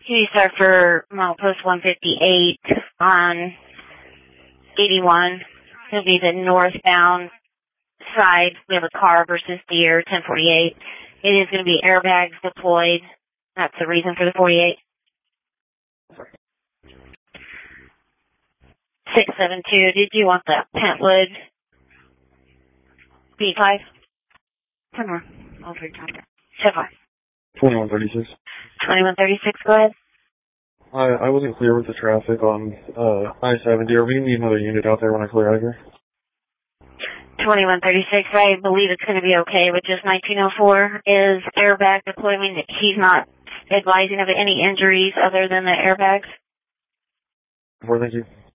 Can you start for milepost 158 on 81? It'll be the northbound side. We have a car versus deer, 1048. It is going to be airbags deployed. That's the reason for the 48. 672, did you want the Pentwood B5? Come on. All three times. 2136. 2136, go ahead. I wasn't clear with the traffic on I-70. Are we going to need another unit out there when I clear out of here? 2136, I believe it's going to be okay with just 1904. Is airbag deployment, he's not advising of any injuries other than the airbags? Thank you.